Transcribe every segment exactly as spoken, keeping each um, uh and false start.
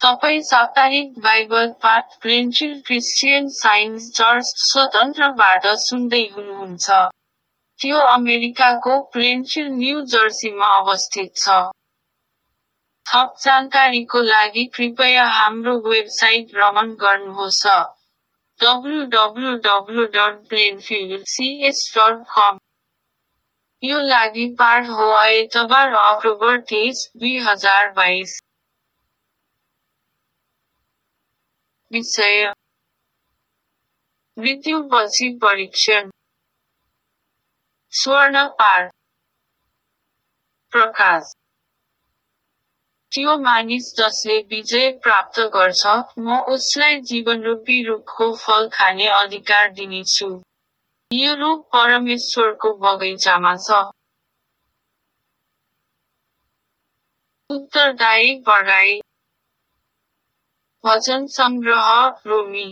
तपाईँ साप्ताहिक बाइबल पाठ प्लेन्टिल क्रिस्चियन साइन्स चर्च स्वतन्त्रबाट सुन्दै हुनुहुन्छ। त्यो अमेरिकाको प्लेन्टिल न्यू जर्सीमा अवस्थित छ। थप जानकारीको लागि कृपया हाम्रो वेबसाइट भ्रमण गर्नुहोस् W W W dot Plainfield C H dot com. यो लागि पाठ हो आइतबार अक्टोबर तेइस, दुई हजार बाइस। विषय: मृत्युपछि परीक्षण। स्वर्ण पार। प्रकाश: त्यो मानिस जसले विजय प्राप्त गर्छ, म उसलाई जीवनरूपी रुखको फल खाने अधिकार दिनेछु। यो रुख परमेश्वरको बगैँचामा छ। उत्तरदायी पढाइ। भजन सङ्ग्रह, रोमी।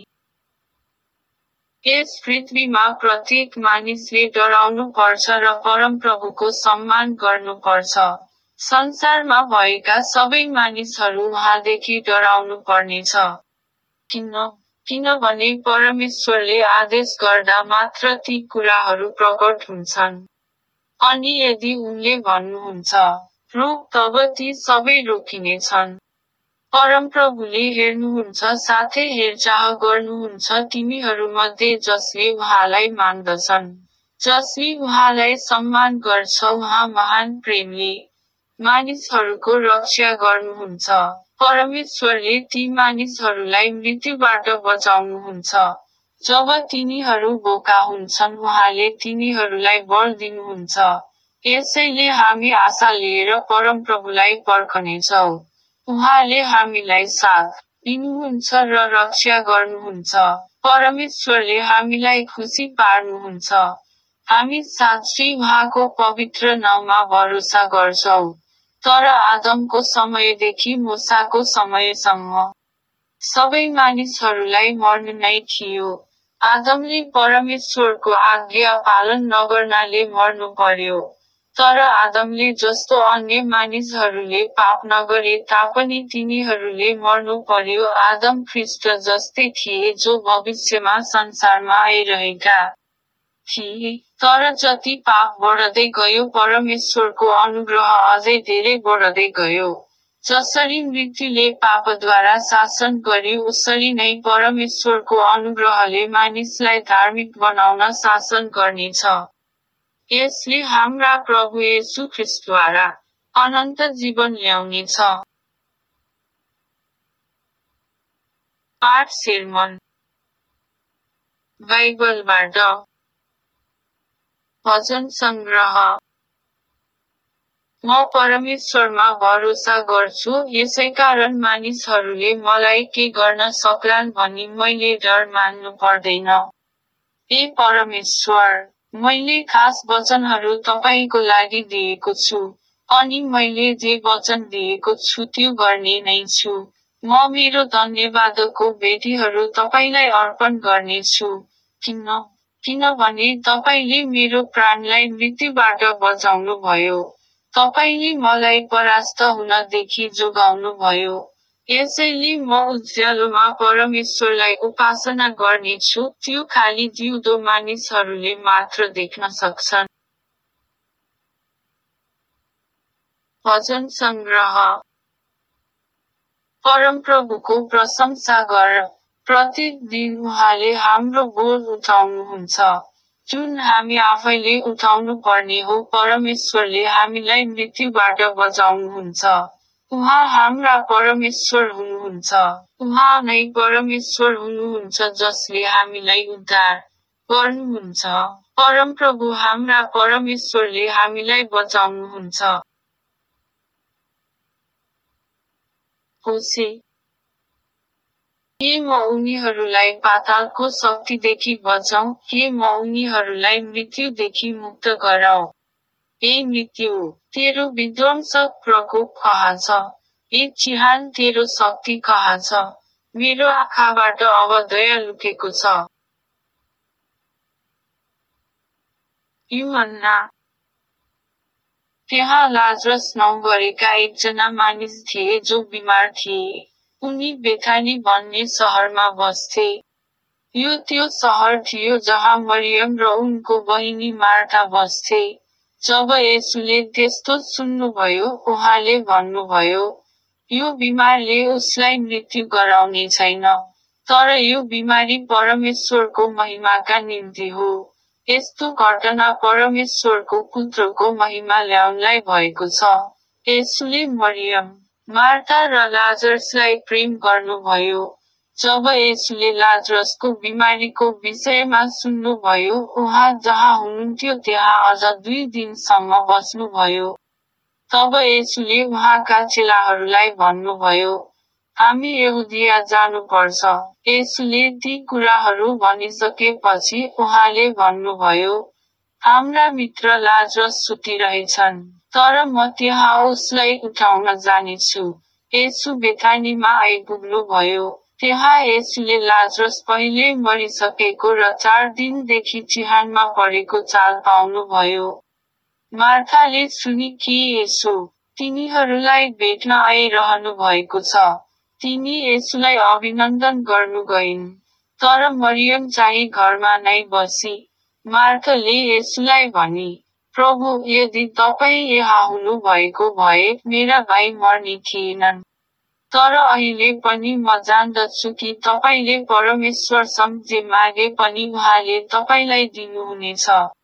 यस पृथ्वीमा प्रत्येक मानिसले डराउनु पर्छ र परमप्रभुको सम्मान गर्नु पर्छ। संसारमा भएका सबै मानिसहरू उहाँदेखि डराउनु पर्नेछ। किन? किनभने परमेश्वरले आदेश गर्दा मात्र ती कुराहरू प्रकट हुन्छन्। अनि यदि उनले भन्नुहुन्छ, रोक, तब ती सबै रोकिनेछन्। परमप्रभुले हेर्नुहुन्छ साथै हेरचाह गर्नुहुन्छ तिनीहरूमध्ये जसले उहाँलाई मान्दछन्, जसले उहाँलाई सम्मान गर्छ। उहाँ महान प्रेमले मानिसहरूको रक्षा गर्नुहुन्छ। परमेश्वरले ती मानिसहरूलाई मृत्युबाट बचाउनुहुन्छ। जब तिनीहरू बोका हुन्छन्, उहाँले तिनीहरूलाई बल दिनुहुन्छ। यसैले हामी आशा लिएर परमप्रभुलाई पर्खनेछौँ। उहाँले हामीलाई साथ दिनुहुन्छ र रक्षा गर्नुहुन्छ। परमेश्वरले हामीलाई खुसी पार्नुहुन्छ। हामी साँच्चै उहाँको पवित्र नाममा भरोसा गर्छौँ। तर आदमको समयदेखि मूसाको समयसम्म सबै मानिसहरूलाई मर्नु नै थियो। आदमले परमेश्वरको आज्ञा पालन नगर्नाले मर्नु पर्यो। तर आदमले जस्तो अन्य मानिसहरूले पाप नगरे तापनि तिनीहरूले मर्नु पर्यो। आदम ख्रीष्ट जस्तै थिए जो भविष्यमा संसारमा आइरहेका थिए। तर जति पाप बढ्दै गयो, परमेश्वरको अनुग्रह अझै धेरै बढ्दै गयो। जसरी मृत्युले पापद्वारा शासन गर्यो, उसरी नै परमेश्वरको अनुग्रहले मानिसलाई धार्मिक बनाउन शासन गर्नेछ। यसले हाम्रा प्रभु येशू ख्रीष्टद्वारा अनन्त जीवन ल्याउनेछ। पाठ सेर्मन बाइबलबाट। भजन सङ्ग्रह। म परमेश्वरमा भरोसा गर्छु, यसैकारण मानिसहरूले मलाई के गर्न सक्लान् भनी मैले डर मान्नु पर्दैन। ए परमेश्वर, मैले खास वचनहरू तपाईँको लागि दिएको छु, अनि मैले जे वचन दिएको छु त्यो गर्ने नै छु। म मेरो धन्यवादको भेटीहरू तपाईँलाई अर्पण गर्नेछु। किन? किनभने तपाईँले मेरो प्राणलाई मृत्युबाट बचाउनुभयो। तपाईँले मलाई परास्त हुनदेखि जोगाउनुभयो। यसैले म उज्यालोमा परमेश्वरलाई उपासना गर्नेछु, त्यो खाली जिउँदो मानिसहरूले मात्र देख्न सक्छन्। भजन सङ्ग्रह। परमप्रभुको प्रशंसा गर। प्रत्येक दिन उहाँले हाम्रो बोझ उठाउनुहुन्छ, जुन हामी आफैले उठाउनु पर्ने हो। परमेश्वरले हामीलाई मृत्युबाट बचाउनुहुन्छ। उहाँ हाम्रा परमेश्वर हुनुहुन्छ। उहाँ नै परमेश्वर हुनुहुन्छ जसले हामीलाई उद्धार गर्नुहुन्छ। परमप्रभु हाम्रा परमेश्वरले हामीलाई बचाउनुहुन्छ। होसे। के म उनीहरूलाई पातालको शक्तिदेखि बचाऊँ, के म उनीहरूलाई मृत्युदेखि मुक्त गराऊँ। ए मृत्यु, तेरो विध्वंसक प्रकोप कहाँ छ? ए चिहान, तेरो शक्ति कहाँ छ? मेरो आँखाबाट अब दया लुकेको छ। यूहन्ना। त्यहाँ लाजरस नाउँ गरेका एकजना मानिस थिए जो बिमार थिए। उनी बेथानी भन्ने सहरमा बस्थे। यो त्यो सहर थियो जहाँ मरियम र उनको बहिनी मार्था बस्थे। जब येशूले त्यस्तो सुन्नुभयो, उहाँले भन्नुभयो, यो बिमारले उसलाई मृत्यु गराउने छैन। तर यो बिमारी परमेश्वरको महिमाका निम्ति हो। यस्तो घटना परमेश्वरको पुत्रको महिमा ल्याउनलाई भएको छ। येशूले मरियम, मार्था र लाजरसलाई प्रेम गर्नुभयो। जब येशूले लाजरसको बिमारीको विषयमा सुन्नुभयो, उहाँ जहाँ हुनुहुन्थ्यो त्यहाँ अझ दुई दिनसम्म बस्नुभयो। तब येशूले उहाँका चेलाहरूलाई भन्नुभयो, हामी यहुदिया जानुपर्छ। येशूले ती कुराहरू भनिसकेपछि उहाँले भन्नुभयो, हाम्रा मित्र लाजरस सुतिरहेछन्, तर म त्यहाँ उसलाई उठाउन जानेछु। येशू बेथानीमा आइपुग्नुभयो। त्यहाँ येशूले लाजरस पहिले मरिसकेको र चार दिनदेखि चिहानमा परेको चाल पाउनुभयो। मार्थाले सुनि कि येशू तिनीहरूलाई भेट्न आइरहनु भएको छ। तिनी येशूलाई अभिनन्दन गर्नु गइन्। तर मरियम चाहिँ घरमा नै बसी। मार्थाले येशूलाई भनी, प्रभु, यदि तपाईँ यहाँ हुनु भएको भए मेरा भाइ मर्ने थिएनन्। तर अहिले पनि म जान्दछु कि तपाईँले परमेश्वरसँग जे मागे पनि उहाँले तपाईँलाई दिनुहुनेछ।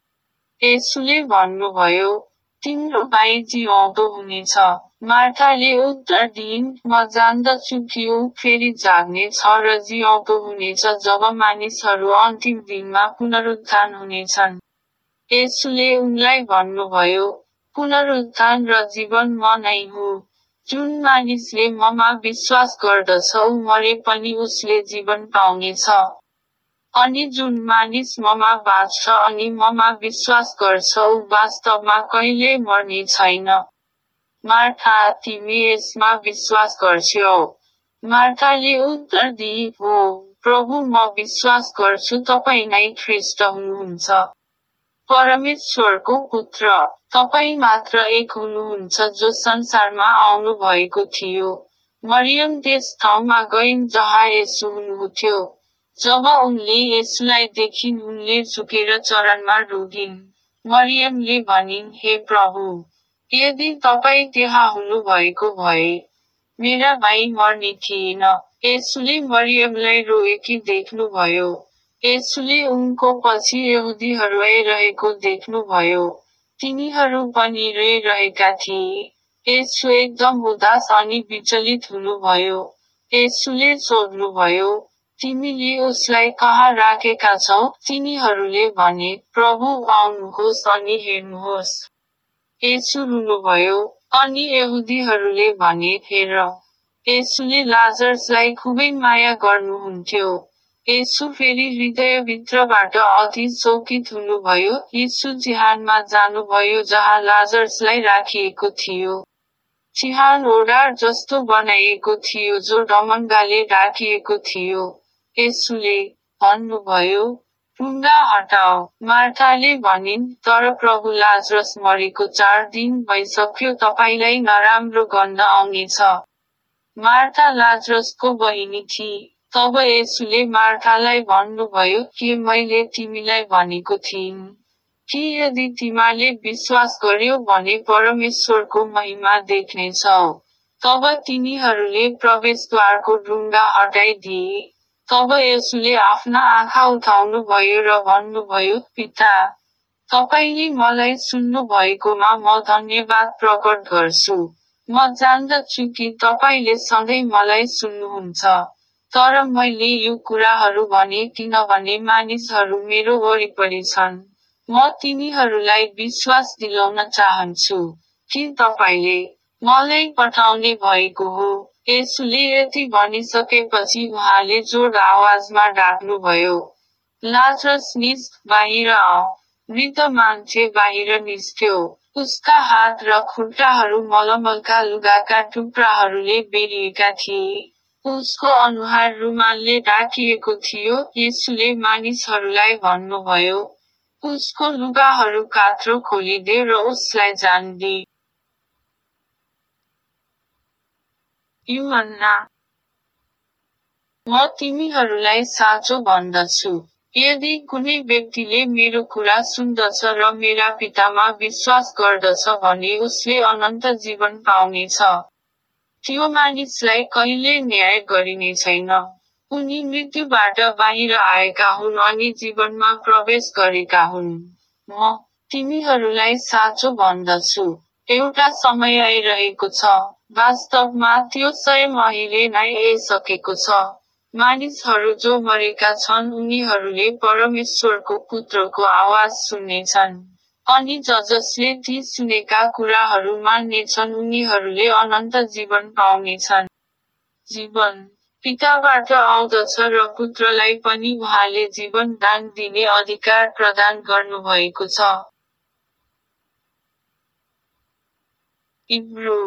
येशूले भन्नुभयो, तिम्रो भाइ जिउँदो हुनेछ। मार्थाले उत्तर दिइन्, म जान्दछु कि ऊ फेरि जाग्ने छ र जिउँदो हुनेछ जब मानिसहरू अन्तिम दिनमा पुनरुत्थान हुनेछन्। येशूले उनलाई भन्नुभयो, पुनरुत्थान र जीवन म नै हुँ। जुन मानिसले ममा विश्वास गर्दछ ऊ मरे पनि उसले जीवन पाउनेछ। अनि जुन मानिस ममा बाँच्छ अनि ममा विश्वास गर्छ ऊ वास्तवमा कहिल्यै मर्ने छैन। मार्था, तिमी यसमा विश्वास गर्छौ? मार्थाले उत्तर दिई, हो, प्रभु, म विश्वास गर्छु तपाईँ नै ख्रीष्ट हुनुहुन्छ, परमेश्वरको पुत्र। तपाईँ मात्र एक हुनुहुन्छ जो संसारमा आउनु भएको थियो। मरियम त्यस ठाउँमा गइन् जहाँ येशू हुनुहुन्थ्यो। जब उनले येशूलाई देखिन् उनले झुकेर चरणमा रोगिन्। मरियमले भनिन्, हे प्रभु, यदि तपाईँ त्यहाँ हुनुभएको भए मेरा भाइ मर्ने थिएन। येशूले मरियमलाई रोएकी देख्नुभयो। येशूले उनको पछि यहुदीहरू आइरहेको देख्नुभयो। तिनीहरू पनि रोइरहेका थिए। येशू एकदम उदास अनि विचलित हुनुभयो। येशूले सोध्नुभयो, तिमीले उसलाई कहाँ राखेका छौ? तिनीहरूले भने, प्रभु, आउनुहोस् अनि हेर्नुहोस्। येशू रुनुभयो। अनि यहुदीहरूले भने, हेर। येशूले लाजरसलाई खुबै माया गर्नुहुन्थ्यो। येशू फेरि हृदयभित्रबाट अति शोकित हुनुभयो। येशू चिहानमा जानुभयो जहाँ लाजरसलाई राखिएको थियो। चिहान ओडार जस्तो बनाइएको थियो जो ढमङ्गाले राखिएको थियो। येशूले भन्नुभयो, ढुङ्गा हटाऊ। मार्थाले भनिन्, तर प्रभु लाजरस मरेको चार दिन भइसक्यो तपाईलाई नराम्रो गन्ध आउनेछ। मार्था लाजरसको बहिनी थिई। तब येशूले मार्थालाई भन्नुभयो, के मैले तिमीलाई भनेको थिइन् कि यदि तिमीले विश्वास गर्यौ भने परमेश्वरको महिमा देख्नेछौ। तब तिनीहरूले प्रवेशद्वारको ढुङ्गा हटाइदिए। तब येशूले आफ्ना आँखा उठाउनुभयो र भन्नुभयो, पिता, तपाईले मलाई सुन्नु भएकोमा म धन्यवाद प्रकट गर्छु। म जान्दछु कि तपाईले सधैँ मलाई सुन्नुहुन्छ। तर मैले यो कुराहरू भने किनभने मानिसहरू मेरो वरिपरि छन्। म तिनीहरूलाई विश्वास दिलाउन चाहन्छु कि तपाईले मलाई पठाउने भएको हो। येशूले यति भनिसकेपछि उहाँले जोड आवाजमा डाक्नुभयो, लाजरस निस्क, बाहिर आऊ। मृत मान्छे बाहिर निस्क्यो। उसका हात र खुट्टाहरू मलमलका लुगाका टुक्राहरूले बेरिएका थिए। उसको अनुहार रुमालले ढाकिएको थियो। येशूले मानिसहरूलाई भन्नुभयो, उसको लुगाहरू कात्रो खोलिदे र उसलाई जान दे। यूहन्ना म तिमीहरूलाई साँचो भन्दछु, यदि कुनै व्यक्तिले मेरो कुरा सुन्दछ र मेरा पितामा विश्वास गर्दछ भने उसले अनन्त जीवन पाउनेछ। त्यो मानिसलाई कहिल्यै न्याय गरिने छैन। उनी मृत्युबाट बाहिर आएका हुन् अनि जीवनमा प्रवेश गरेका हुन्। म तिमीहरूलाई साँचो भन्दछु, एउटा समय आइरहेको छ, वास्तवमा त्यो स्वयं अहिले नै आइसकेको छ। मानिसहरू जो मरेका छन् उनीहरूले परमेश्वरको पुत्रको आवाज सुन्नेछन्। अनि ज-जसले ती सुनेका कुराहरू मान्नेछन् उनीहरूले अनन्त जीवन पाउनेछन्। जीवन पिताबाट आउँदछ र पुत्रलाई पनि उहाँले जीवन दान दिने अधिकार प्रदान गर्नुभएको छ। इब्रू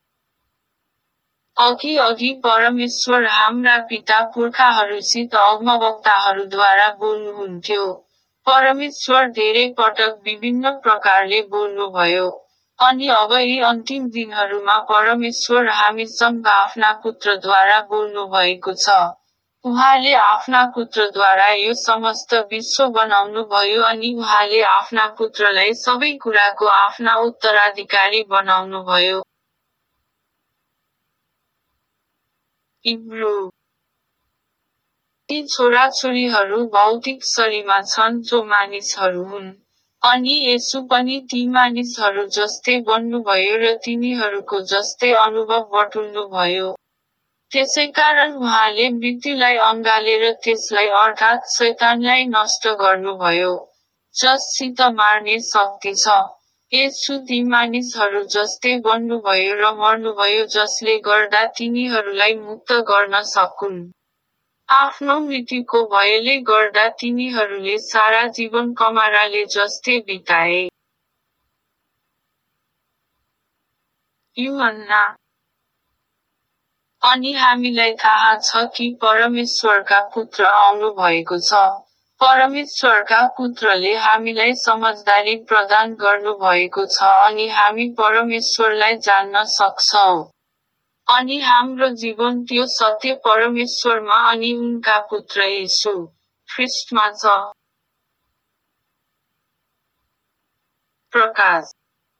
अघि अघि परमेश्वर हाम्रा पिता पुर्खाहरूसित अगमवक्ताहरूद्वारा बोल्नुहुन्थ्यो। परमेश्वर धेरै पटक विभिन्न प्रकारले बोल्नुभयो। अनि अब यी अन्तिम दिनहरूमा परमेश्वर हामीसँग आफ्ना पुत्रद्वारा बोल्नुभएको छ। उहाँले आफ्ना पुत्रद्वारा यो समस्त विश्व बनाउनुभयो अनि उहाँले आफ्ना पुत्रलाई सबै कुराको आफ्ना उत्तराधिकारी बनाउनुभयो। इब्रू ती छोराछोरीहरू भौतिक शरीरमा छन् जो मानिसहरू हुन्। अनि येशू पनि ती मानिसहरू जस्तै बन्नुभयो र तिनीहरूको जस्तै अनुभव बटुल्नुभयो। त्यसैकारण उहाँले मृत्युलाई अँगालेर त्यसलाई अर्थात् शैतानलाई नष्ट गर्नुभयो, जससित मार्ने शक्ति छ। येशू ती मानिसहरू जस्तै बन्नुभयो र मर्नुभयो जसले गर्दा तिनीहरूलाई मुक्त गर्न सकून्। आफ्नो मृत्युको भयले गर्दा तिनीहरूले सारा जीवन कमाराले जस्तै बिताए। यूहन्ना अनि हामीलाई थाहा छ कि परमेश्वरका पुत्र आउनु भएको छ। परमेश्वरका पुत्रले हामीलाई समझदारी प्रदान गर्नुभएको छ अनि हामी परमेश्वरलाई जान्न सक्छौं। अनि हाम्रो जीवन त्यो सत्य परमेश्वरमा अनि उनका पुत्र येशू ख्रीष्टमा छ। प्रकाश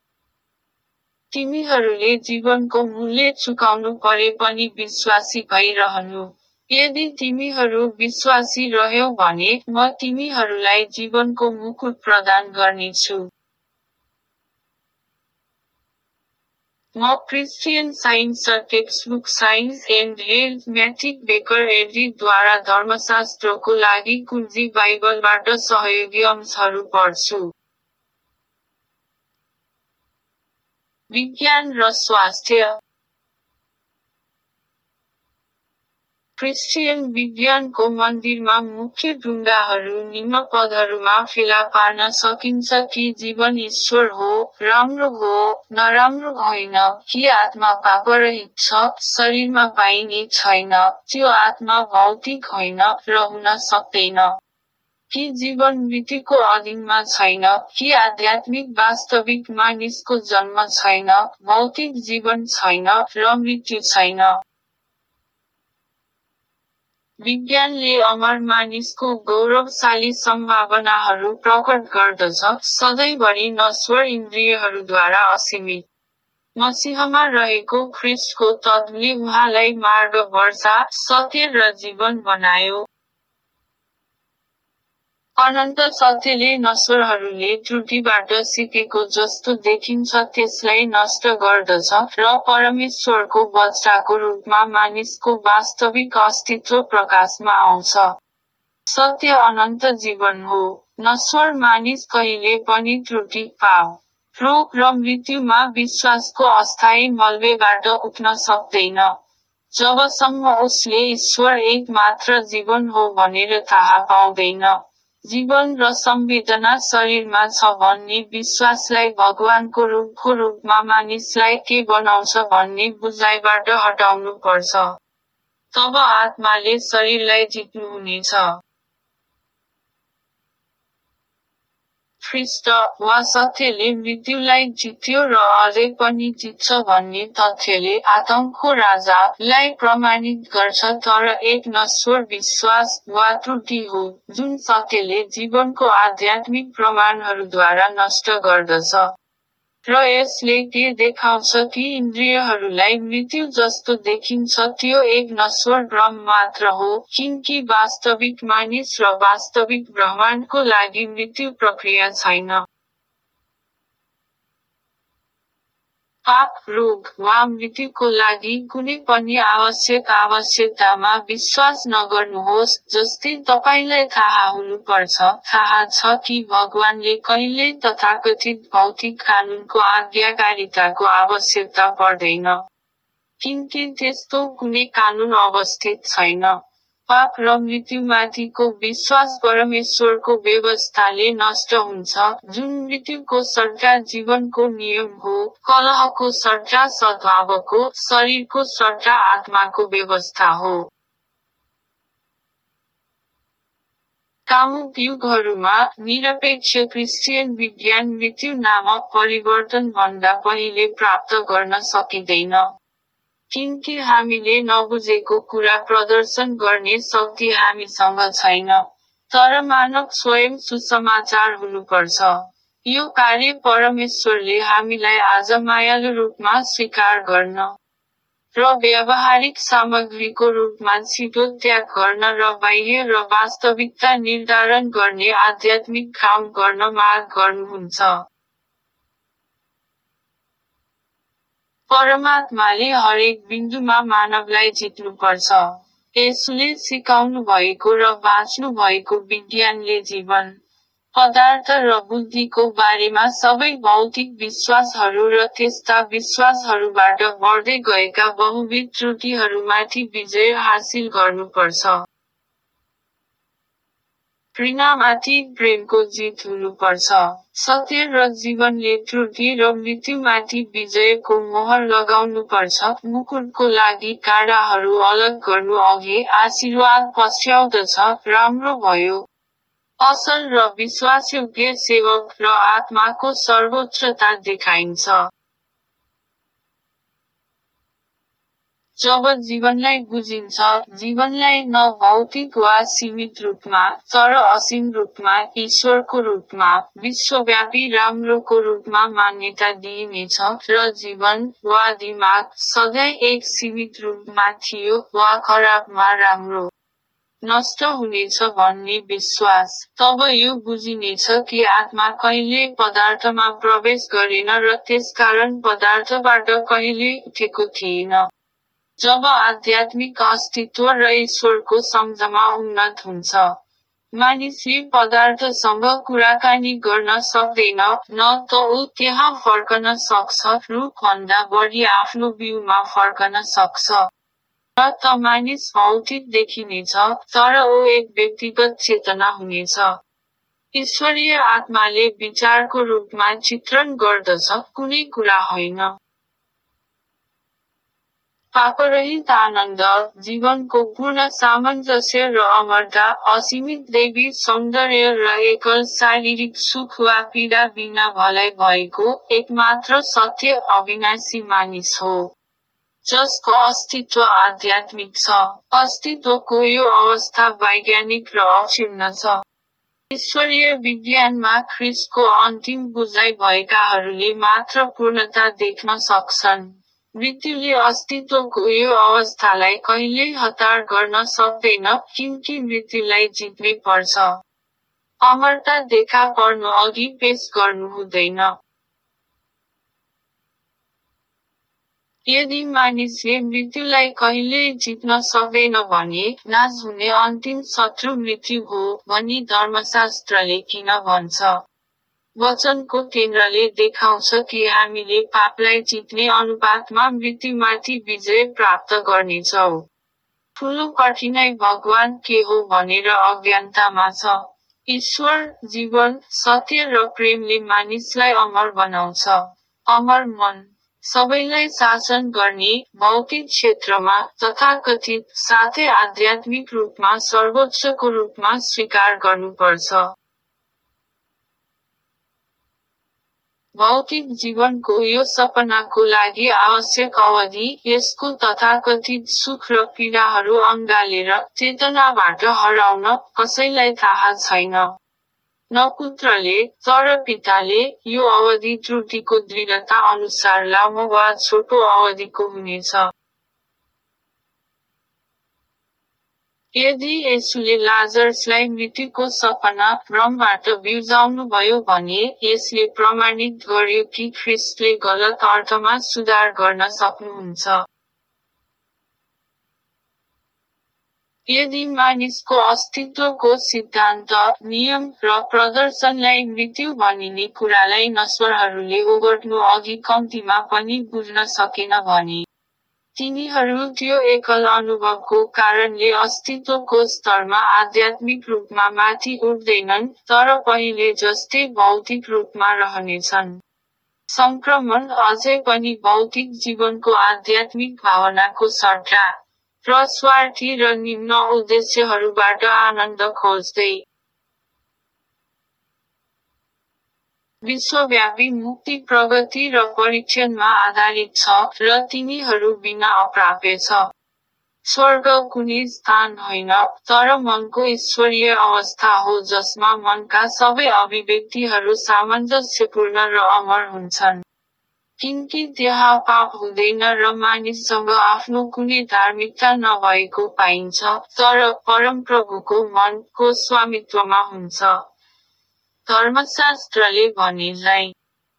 तिमीहरूले जीवनको मूल्य चुकाउनु परे पनि विश्वासी भइरहनु। यदि तिमीहरू विश्वासी रह्यौ भने म तिमीहरूलाई जीवनको मुकुट प्रदान गर्नेछु। म Christian Science textbook Science and Health म्याथिक बेकर एडिटद्वारा धर्मशास्त्रको लागि कुञ्जी बाइबलबाट सहयोगी अंशहरू पढ्छु। विज्ञान र स्वास्थ्य क्रिस्चियन विज्ञानको मन्दिरमा मुख्य ढुङ्गाहरू निम्न पदहरूमा फेला पार्न सकिन्छ कि जीवन ईश्वर हो, राम्रो हो, नराम्रो होइन, कि आत्मा पापरहित छ, शरीरमा पाइने छैन, त्यो आत्मा भौतिक होइन र हुन सक्दैन। कि जीवन मृत्युको अधीनमा छैन, कि आध्यात्मिक वास्तविक मानिसको जन्म छैन, भौतिक जीवन छैन, र मृत्यु छैन। विज्ञानले अमर मानिसको गौरवशाली सम्भावनाहरू प्रकट गर्दछ, सधैँभरि नश्वर इन्द्रियहरूद्वारा असीमित। मसीहमा रहेको ख्रीष्टको तत्त्वले उहाँलाई मार्ग वर्षा, सत्य र जीवन बनायो। अनन्त सत्यले नश्वरहरूले त्रुटिबाट सिकेको जस्तो देखिन्छ त्यसलाई नष्ट गर्दछ र परमेश्वरको बच्चाको रूपमा मानिसको वास्तविक अस्तित्व प्रकाशमा आउँछ। सत्य अनन्त जीवन हो। नश्वर मानिस कहिले पनि त्रुटि, पाप, रोग र मृत्युमा विश्वासको अस्थायी मलबेबाट उठ्न सक्दैन, जबसम्म उसले ईश्वर एक मात्र जीवन हो भनेर थाहा पाउँदैन। जीवन र संवेदना शरीरमा छ भन्ने विश्वासलाई भगवानको रूपको रूपमा मानिसलाई के बनाउँछ भन्ने बुझाइबाट हटाउनु पर्छ। तब आत्माले शरीरलाई जित्नुहुनेछ। ख्रीष्ट वा सत्यले मृत्युलाई जित्यो र अझै पनि जित्छ भन्ने तथ्यले आतंकको राजालाई प्रमाणित गर्छ, तर एक नश्वर विश्वास वा त्रुटि हो जुन सत्यले जीवनको आध्यात्मिक प्रमाणहरूद्वारा नष्ट गर्दछ। र यसले के देखाउँछ कि इन्द्रियहरूलाई मृत्यु जस्तो देखिन्छ त्यो एक नश्वर भ्रम मात्र हो, किनकि वास्तविक मानिस र वास्तविक ब्रह्माण्डको लागि मृत्यु प्रक्रिया छैन। पाप, रोग वा मृत्युको लागि कुनै पनि आवश्यक आवश्यकतामा विश्वास नगर्नुहोस्। जस्तै तपाईलाई थाहा हुनुपर्छ, थाहा छ कि भगवानले कहिल्यै तथाकथित भौतिक कानूनको आज्ञाकारिताको आवश्यकता पर्दैन, किनकि त्यस्तो कुनै कानून अवस्थित छैन। पाप र मृत्युमाथिको विश्वास परमेश्वरको व्यवस्थाले नष्ट हुन्छ, जुन मृत्युको सट्टा जीवनको नियम हो, कलहको सट्टा सद्भावको, शरीरको सट्टा आत्माको व्यवस्था हो। कामुक युगहरूमा निरपेक्ष क्रिस्चियन विज्ञान मृत्यु नामक परिवर्तनभन्दा पहिले प्राप्त गर्न सकिँदैन, किनकि हामीले नबुझेको कुरा प्रदर्शन गर्ने शक्ति हामीसँग छैन। तर मानव स्वयं सुसमाचार हुनुपर्छ। यो कार्य परमेश्वरले हामीलाई आज मायालु रूपमा स्वीकार गर्न र व्यावहारिक सामग्रीको रूपमा छिटो त्याग गर्न र बाह्य र वास्तविकता निर्धारण गर्ने आध्यात्मिक काम गर्न माग गर्नुहुन्छ। परमात्माले हरेक बिन्दुमा मानवलाई जित्नुपर्छ। येशूले सिकाउनु भएको र बाँच्नु भएको विज्ञानले जीवन, पदार्थ र बुद्धिको बारेमा सबै भौतिक विश्वासहरू र त्यस्ता विश्वासहरूबाट बढ्दै गएका बहुविध त्रुटिहरूमाथि विजय हासिल गर्नुपर्छ। घृणामाथि प्रेमको जित हुनुपर्छ। सत्य र जीवनले त्रुटि र मृत्युमाथि विजयको मोहर लगाउनुपर्छ। मुकुटको लागि काँडाहरू अलग गर्नु अघि आशीर्वाद पछ्याउँदछ। राम्रो भयो। असल र विश्वासयोग्य सेवक र आत्माको सर्वोच्चता देखाइन्छ। जब जीवनलाई बुझिन्छ, जीवनलाई न भौतिक वा सीमित रूपमा, तर असीम रूपमा, ईश्वरको रूपमा, विश्वव्यापी राम्रोको रूपमा मान्यता दिइनेछ, र जीवन वा दिमाग सधैँ एक सीमित रूपमा थियो वा खराबमा राम्रो नष्ट हुनेछ भन्ने विश्वास, तब यो बुझिनेछ कि आत्मा कहिल्यै पदार्थमा प्रवेश गरेन र त्यसकारण पदार्थबाट कहिल्यै उठेको थिएन। जब आध्यात्मिक अस्तित्व र ईश्वरको सम्झमा उन्नत हुन्छ, मानिसले पदार्थसँग कुराकानी गर्न सक्दैन, न त ऊ त्यहाँ फर्कन सक्छ, रुखभन्दा बढी आफ्नो बिउमा फर्कन सक्छ। र त मानिस भौतिक देखिनेछ, तर ऊ एक व्यक्तिगत चेतना हुनेछ। ईश्वरीय आत्माले विचारको रूपमा चित्रण गर्दछ, कुनै कुरा होइन। पापरहित आनन्द, जीवनको पूर्ण सामञ्जस्य र अमरता, असीमित दैवी सौन्दर्य र एकल शारीरिक सुख वा पीडा बिना भलाइ भएको एकमात्र सत्य अविनाशी मानिस हो, जसको अस्तित्व आध्यात्मिक छ। अस्तित्वको यो अवस्था वैज्ञानिक र अक्षुण्ण छ। ईश्वरीय विज्ञानमा ख्रीष्टको अन्तिम बुझाइ भएकाहरूले मात्र पूर्णता देख्न सक्छन्। मृत्युले अस्तित्वको यो अवस्थालाई कहिल्यै हतार गर्न सक्दैन, किनकि मृत्युलाई जित्नै पर्छ। अमरता देखा पर्नु अघि पेश गर्नु हुँदैन। यदि मानिसले मृत्युलाई कहिल्यै जित्न सक्दैन भने, नाश हुने अन्तिम शत्रु मृत्यु हो, भनी धर्मशास्त्रले किन भन्छ? वचनको केन्द्रले देखाउँछ कि हामीले पापलाई जित्ने अनुपातमा मृत्युमाथि विजय प्राप्त गर्नेछौँ। ठूलो कठिनाइ भगवान के हो भनेर अज्ञानतामा छ। ईश्वर, जीवन, सत्य र प्रेमले मानिसलाई अमर बनाउँछ। अमर मन, सबैलाई शासन गर्ने, भौतिक क्षेत्रमा, तथाकथित, साथै आध्यात्मिक रूपमा सर्वोच्चको रूपमा स्वीकार गर्नुपर्छ। भौतिक जीवनको यो सपनाको लागि आवश्यक अवधि, यसको तथाकथित सुख र पीडाहरू अँगालेर चेतनाबाट हराउन कसैलाई थाहा छैन। न पुत्रले, तर पिताले, यो अवधि त्रुटिको दृढता अनुसार लामो वा छोटो अवधिको हुनेछ। यदि येशूले लाजरसलाई मृत्युको सपना, भ्रमबाट बिउजाउनुभयो भने, यसले प्रमाणित गर्यो कि ख्रीष्टले गलत अर्थमा सुधार गर्न सक्नुहुन्छ। यदि मानिसको अस्तित्वको सिद्धान्त, नियम, र प्रदर्शनलाई मृत्यु भनिने कुरालाई नश्वरहरूले ओगट्नु अघि कम्तीमा पनि बुझ्न सकेन भने, तिनीहरू त्यो एकल अनुभवको कारणले अस्तित्वको स्तरमा आध्यात्मिक रूपमा माथि उठ्दैनन्, तर पहिले जस्तै भौतिक रूपमा रहनेछन्। संक्रमण अझै पनि भौतिक जीवनको आध्यात्मिक भावनाको सट्टा, र स्वार्थी र निम्न उद्देश्यहरूबाट आनन्द खोज्दै विश्वव्यापी मुक्ति प्रगति र परीक्षणमा आधारित छ, र तिनीहरू बिना अप्राप्य छ। स्वर्ग कुनै स्थान होइन, तर मनको ईश्वरीय अवस्था हो जसमा मनका सबै अभिव्यक्तिहरू सामञ्जस्यपूर्ण र अमर हुन्छन्। किनकि त्यहाँ पाप हुँदैन र मानिससँग आफ्नो कुनै धार्मिकता नभएको पाइन्छ, तर परमप्रभुको मनको स्वामित्वमा हुन्छ। धर्मशास्त्रले भनेलाई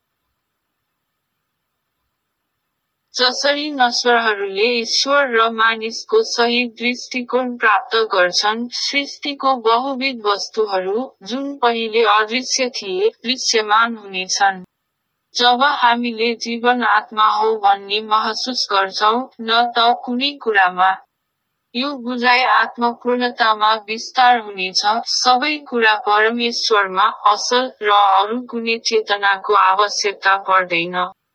जसरी नश्वरहरूले ईश्वर र मानिसको सही दृष्टिकोण प्राप्त गर्छन्, सृष्टिको बहुविध वस्तुहरू, जुन पहिले अदृश्य थिए, दृश्यमान हुनेछन्। जब हामीले जीवन आत्मा हो भन्ने महसुस गर्छौं, न त कुनै कुरामा। यो बुझाइ आत्मपूर्णतामा विस्तार हुनेछ, सबै कुरा परमेश्वरमा, असल, र अरू कुनै चेतनाको आवश्यकता पर्दैन।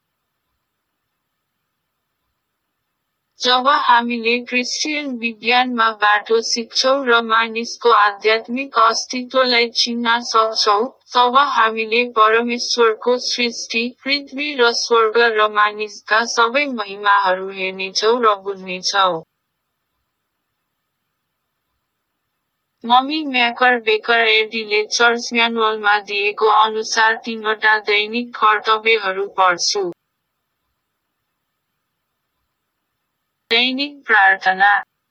जब हामीले क्रिस्चियन विज्ञानमा बाटो सिक्छौं र मानिसको आध्यात्मिक अस्तित्वलाई चिन्न सक्छौं, तब हामीले परमेश्वरको सृष्टि, पृथ्वी र स्वर्ग र मानिसका सबै महिमाहरू हेर्नेछौं र बुझ्नेछौं। मम्मी म्याकर बेकर एडीले चर्च म्यानुअलमा दिएको अनुसार तीनवटा दैनिक कर्तव्यहरू पढ्छु। दैनिक प्रार्थना।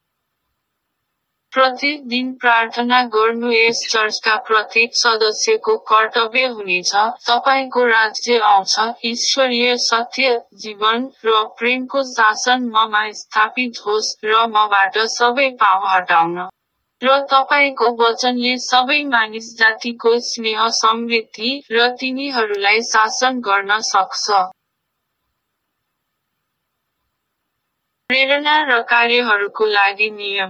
प्रत्येक दिन प्रार्थना गर्नु यस चर्चका प्रत्येक सदस्यको कर्तव्य हुनेछ। तपाईको राज्य आउँछ, ईश्वरीय सत्य, जीवन, र प्रेमको शासन ममा स्थापित होस्, र मबाट सबै पाप हटाउन। र तपाईको वचनले सबै मानिस जातिको स्नेह समृद्धि, र तिनीहरूलाई शासन गर्न सक्छ। प्रेरणा र कार्यहरूको लागि नियम।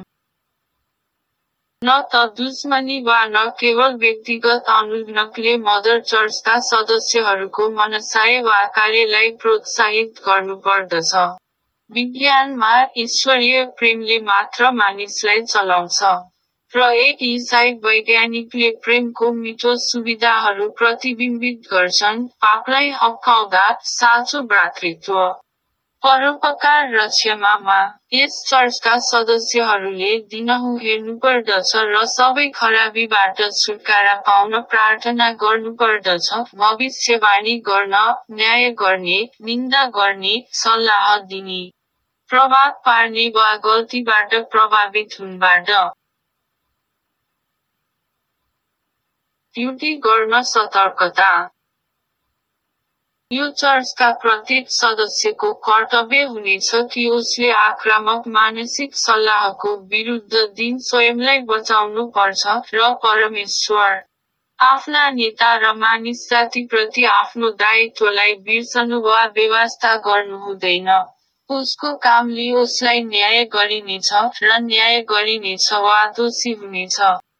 न त दुश्मनी वा न केवल व्यक्तिगत अनुग्नकले मदर चर्चका सदस्यहरूको मनसाय वा कार्यलाई प्रोत्साहित गर्नुपर्दछ। विज्ञानमा, ईश्वरीय प्रेमले मात्र मानिसलाई चलाउँछ। र एक इसाई वैज्ञानिकले प्रेमको मिठो सुविधाहरू प्रतिबिम्बित गर्छन्, पापलाई हप्काउँदा, साँचो भ्रातृत्व, परोपकार र क्षमामा। यस चर्चका सदस्यहरूले दिनहुँ हेर्नुपर्दछ र सबै खराबीबाट छुटकारा पाउन प्रार्थना गर्नुपर्दछ, भविष्यवाणी गर्न, न्याय गर्ने, निन्दा गर्ने, सल्लाह दिने, प्रभाव पार्ने वा गल्तीबाट प्रभावित हुनबाट ड्युटी गर्न सतर्कता। यो चर्चका प्रत्येक सदस्यको कर्तव्य हुनेछ कि उसले आक्रामक मानसिक सल्लाहको विरुद्ध दिन स्वयंलाई बचाउनु पर्छ, र परमेश्वर, आफ्ना नेता र मानिस जातिप्रति आफ्नो दायित्वलाई बिर्सनु वा बेवास्ता गर्नु हुँदैन। उसको कामले उसलाई न्याय गरिनेछ, र न्याय गरिनेछ वा दोषी हुनेछ।